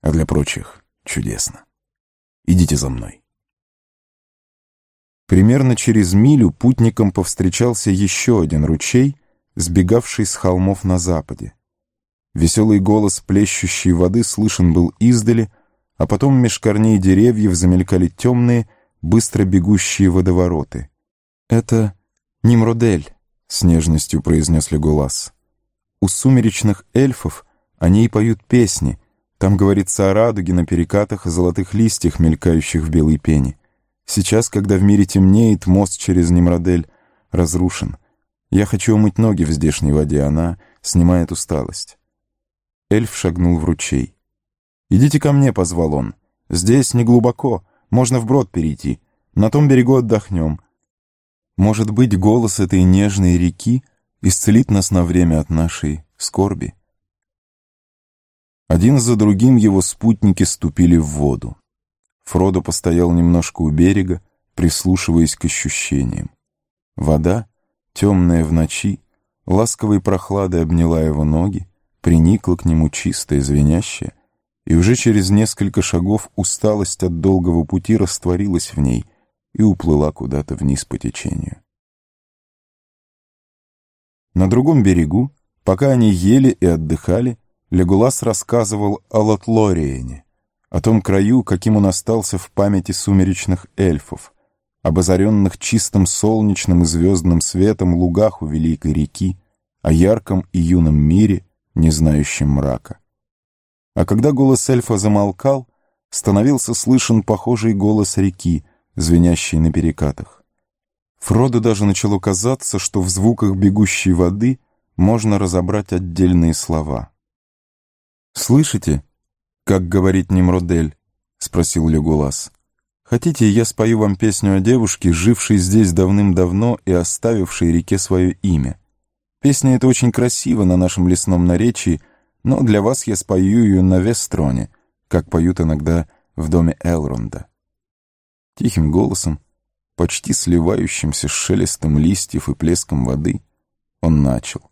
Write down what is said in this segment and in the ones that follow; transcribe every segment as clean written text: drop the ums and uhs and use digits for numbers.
а для прочих чудесно. Идите за мной. Примерно через милю путникам повстречался еще один ручей, сбегавший с холмов на западе. Веселый голос плещущей воды слышен был издали, а потом меж корней деревьев замелькали темные, быстро бегущие водовороты. «Это Нимродель», — с нежностью произнес Леголас. «У сумеречных эльфов они и поют песни. Там говорится о радуге на перекатах и золотых листьях, мелькающих в белой пене. Сейчас, когда в мире темнеет, мост через Нимродель разрушен. Я хочу умыть ноги в здешней воде, она снимает усталость». Эльф шагнул в ручей. «Идите ко мне», — позвал он. «Здесь не глубоко, можно вброд перейти. На том берегу отдохнем. Может быть, голос этой нежной реки исцелит нас на время от нашей скорби». Один за другим его спутники ступили в воду. Фродо постоял немножко у берега, прислушиваясь к ощущениям. Вода, темная в ночи, ласковой прохладой обняла его ноги, приникла к нему чистая, звенящая, и уже через несколько шагов усталость от долгого пути растворилась в ней и уплыла куда-то вниз по течению. На другом берегу, пока они ели и отдыхали, Леголас рассказывал о Лотлориене, о том краю, каким он остался в памяти сумеречных эльфов, об озаренных чистым солнечным и звездным светом лугах у великой реки, о ярком и юном мире, не знающем мрака. А когда голос эльфа замолкал, становился слышен похожий голос реки, звенящий на перекатах. Фродо даже начало казаться, что в звуках бегущей воды можно разобрать отдельные слова. «Слышите, как говорит Нимродель?» — спросил Леголас. «Хотите, я спою вам песню о девушке, жившей здесь давным-давно и оставившей реке свое имя? Песня эта очень красива на нашем лесном наречии, но для вас я спою ее на Вестроне, как поют иногда в доме Элронда». Тихим голосом, почти сливающимся с шелестом листьев и плеском воды, он начал.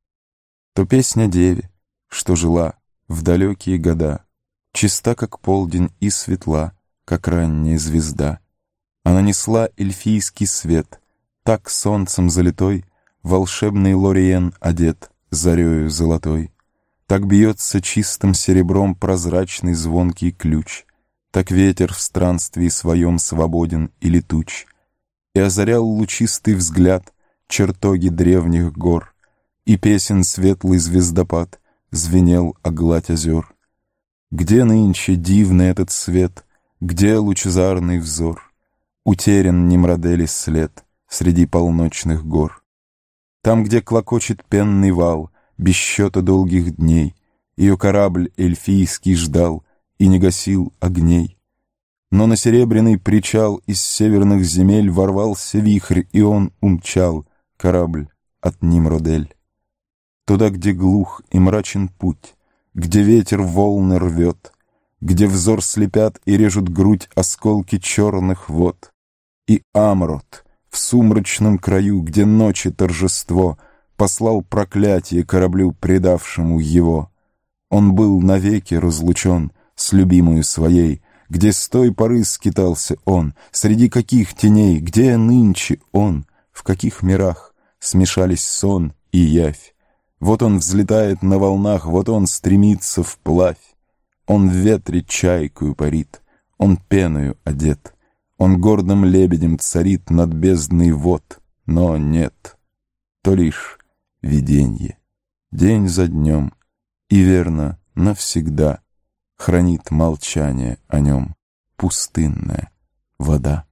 «То песня деве, что жила в далекие года, чиста, как полдень, и светла, как ранняя звезда. Она несла эльфийский свет, так солнцем залитой волшебный Лориен одет зарею золотой. Так бьется чистым серебром прозрачный звонкий ключ, так ветер в странствии своем свободен и летуч, и озарял лучистый взгляд чертоги древних гор, и песен светлый звездопад звенел о гладь озер. Где нынче дивный этот свет, где лучезарный взор? Утерян Нимродели след среди полночных гор. Там, где клокочет пенный вал, без счета долгих дней, ее корабль эльфийский ждал и не гасил огней. Но на серебряный причал из северных земель ворвался вихрь, и он умчал корабль от Нимродель. Туда, где глух и мрачен путь, где ветер волны рвет, где взор слепят и режут грудь осколки черных вод. И Амрот в сумрачном краю, где ночи торжество, послал проклятие кораблю, предавшему его. Он был навеки разлучен с любимою своей, где с той поры скитался он, среди каких теней, где нынче он, в каких мирах смешались сон и явь. Вот он взлетает на волнах, вот он стремится вплавь. Он в ветре чайкою парит, он пеною одет, он гордым лебедем царит над бездной вод, но нет, то лишь виденье, день за днем, и верно навсегда хранит молчание о нем пустынная вода.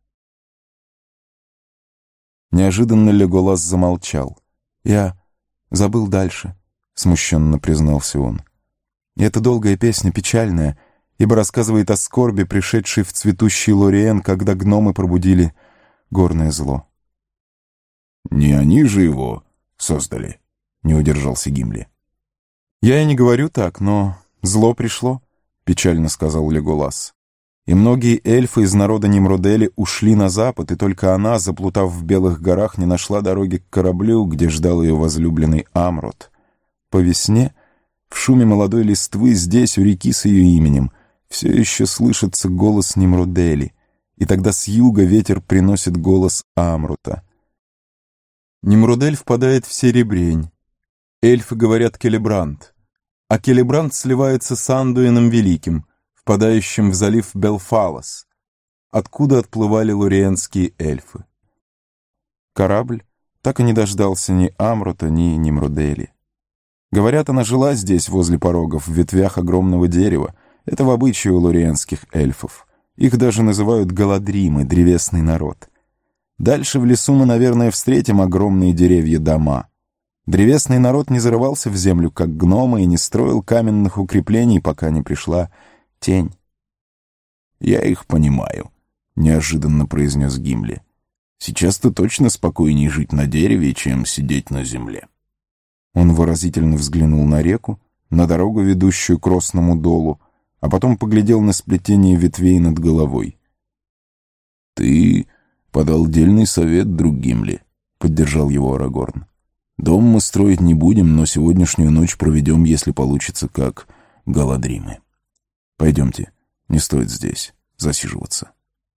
Неожиданно Леголас замолчал. «Я забыл дальше», — смущенно признался он. «И эта долгая песня печальная, ибо рассказывает о скорби, пришедшей в цветущий Лориен, когда гномы пробудили горное зло». «Не они же его создали?» — не удержался Гимли. «Я и не говорю так, но зло пришло», — печально сказал Леголас. «И многие эльфы из народа Нимродели ушли на запад, и только она, заплутав в Белых горах, не нашла дороги к кораблю, где ждал ее возлюбленный Амрот. По весне, в шуме молодой листвы, здесь, у реки с ее именем, все еще слышится голос Немрудели, и тогда с юга ветер приносит голос Амрута. Немрудель впадает в Серебрень. Эльфы говорят Келебранд, а Келебранд сливается с Андуином Великим, впадающим в залив Белфалос, откуда отплывали лориенские эльфы. Корабль так и не дождался ни Амрута, ни Немрудели. Говорят, она жила здесь, возле порогов, в ветвях огромного дерева. Это в обычае у лориенских эльфов. Их даже называют Галадримы, древесный народ. Дальше в лесу мы, наверное, встретим огромные деревья-дома. Древесный народ не зарывался в землю, как гномы, и не строил каменных укреплений, пока не пришла тень. «Я их понимаю», — неожиданно произнес Гимли. «Сейчас-то точно спокойнее жить на дереве, чем сидеть на земле». Он выразительно взглянул на реку, на дорогу, ведущую к Росному долу, а потом поглядел на сплетение ветвей над головой. «Ты подал дельный совет, друг Гимли», — поддержал его Арагорн. «Дом мы строить не будем, но сегодняшнюю ночь проведем, если получится, как Галадримы. Пойдемте, не стоит здесь засиживаться».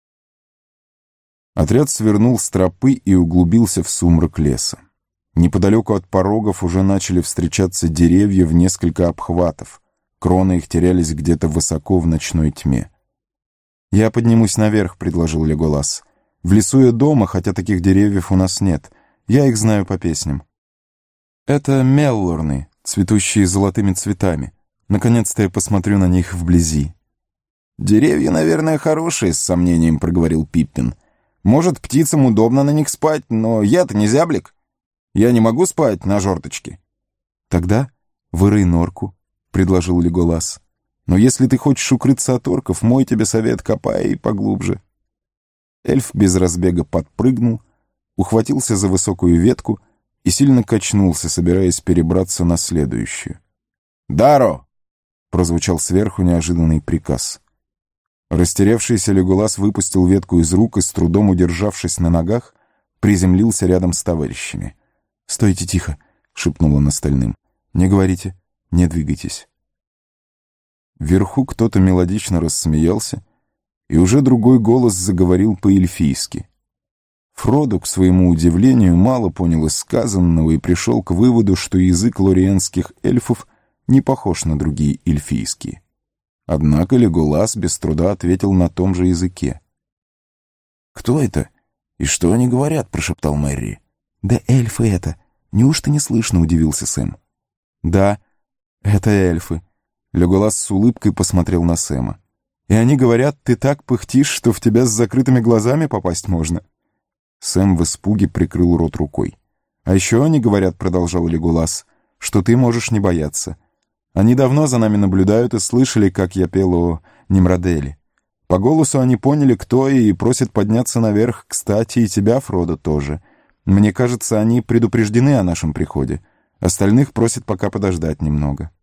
Отряд свернул с тропы и углубился в сумрак леса. Неподалеку от порогов уже начали встречаться деревья в несколько обхватов. Кроны их терялись где-то высоко в ночной тьме. «Я поднимусь наверх», — предложил Леголас. «В лесу и дома, хотя таких деревьев у нас нет. Я их знаю по песням. Это меллорны, цветущие золотыми цветами. Наконец-то я посмотрю на них вблизи». «Деревья, наверное, хорошие», — с сомнением проговорил Пиппин. «Может, птицам удобно на них спать, но я-то не зяблик. Я не могу спать на жорточке». «Тогда вырый норку», — предложил Леголас. «Но если ты хочешь укрыться от орков, мой тебе совет, копай поглубже». Эльф без разбега подпрыгнул, ухватился за высокую ветку и сильно качнулся, собираясь перебраться на следующую. «Даро!» — прозвучал сверху неожиданный приказ. Растерявшийся Леголас выпустил ветку из рук и, с трудом удержавшись на ногах, приземлился рядом с товарищами. «Стойте тихо!» — шепнул он остальным. «Не говорите, не двигайтесь». Вверху кто-то мелодично рассмеялся, и уже другой голос заговорил по-эльфийски. Фродо, к своему удивлению, мало понял из сказанного и пришел к выводу, что язык лориенских эльфов не похож на другие эльфийские. Однако Леголас без труда ответил на том же языке. «Кто это? И что они говорят?» — прошептал Мерри. «Да эльфы это! Неужто не слышно?» — удивился Сэм. «Да, это эльфы». Леголас с улыбкой посмотрел на Сэма. «И они говорят, ты так пыхтишь, что в тебя с закрытыми глазами попасть можно». Сэм в испуге прикрыл рот рукой. «А еще они говорят, — продолжал Леголас, — что ты можешь не бояться. Они давно за нами наблюдают и слышали, как я пел о Немродели. По голосу они поняли, кто я, и просят подняться наверх, кстати, и тебя, Фродо, тоже. Мне кажется, они предупреждены о нашем приходе. Остальных просят пока подождать немного».